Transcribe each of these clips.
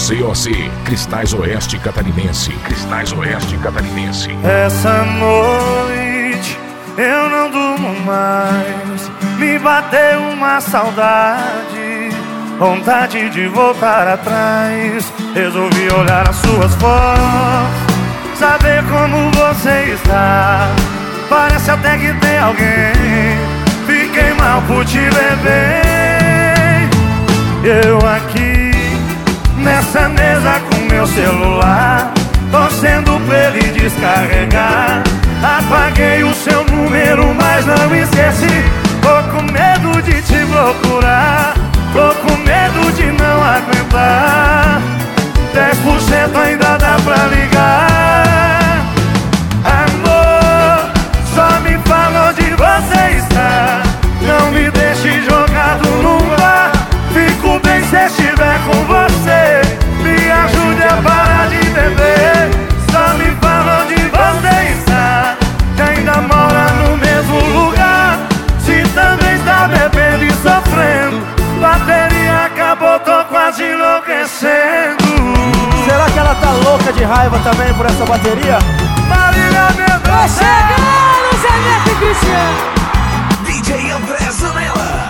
COC, Cristais Oeste Catarinense. Cristais Oeste Catarinense. Essa noite eu não durmo mais. Me bateu uma saudade, vontade de voltar atrás. Resolvi olhar as suas fotos, saber como você está. Parece até que tem alguém. Fiquei mal por te ver bem. Eu aqui nessa mesa com meu celular, torcendo pra ele descarregar. Apaguei o seu número, mas não esqueci. Tô com medo de te procurar, tô com medo de não aguentar. 10% ainda dá pra ligar. Amor, só me fala onde você está. Não me deixe jogado no bar. Fico bem se estiver com você. Me ajude a parar de beber. Só me fala onde você está. Que ainda mora no mesmo lugar. Se também está bebendo e sofrendo. Bateria acabou, tô quase enlouquecendo. Será que ela tá louca de raiva também por essa bateria? Marília Mendonça! Chegando, Zé Neto e Cristiano. DJ André Zanella.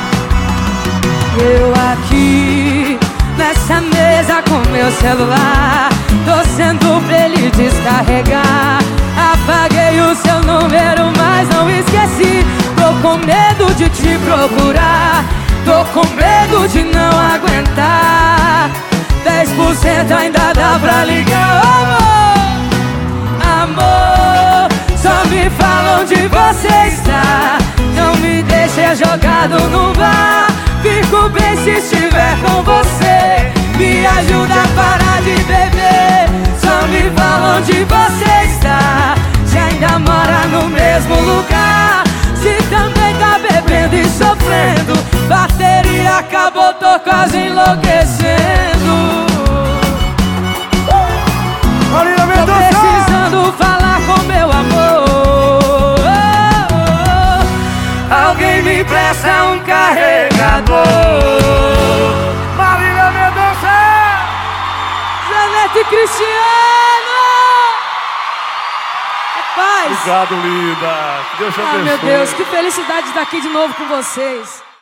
Eu aqui nessa mesa com meu celular, torcendo pra ele descarregar. Apaguei o seu número, mas não esqueci. Tô com medo de te procurar, tô com medo de não aguentar. 10% ainda dá pra ligar. Amor, amor, só me fala onde você está. Não me deixe jogado no bar. Fico bem se estiver com você. Me ajuda a parar de beber. Só me fala onde você está. Se ainda mora no mesmo lugar. Se também tá bebendo e sofrendo. Bateria acabou, tô quase enlouquecendo. Tô precisando falar com meu amor. Alguém me empresta um carregador. Marília Mendonça! Zé Neto e Cristiano! Rapaz! Obrigado, linda. Deus te abençoe. Ah, meu Deus, que felicidade de estar aqui de novo com vocês.